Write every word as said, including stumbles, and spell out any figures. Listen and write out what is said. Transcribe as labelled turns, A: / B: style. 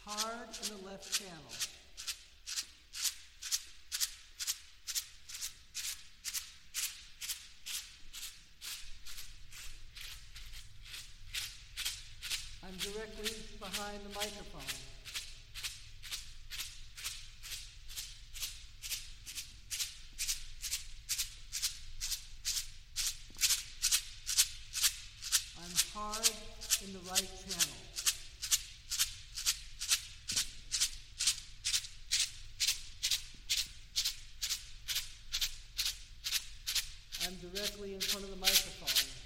A: hard in the left channel. I'm directly behind the microphone. I'm hard in the right channel. I'm directly in front of the microphone.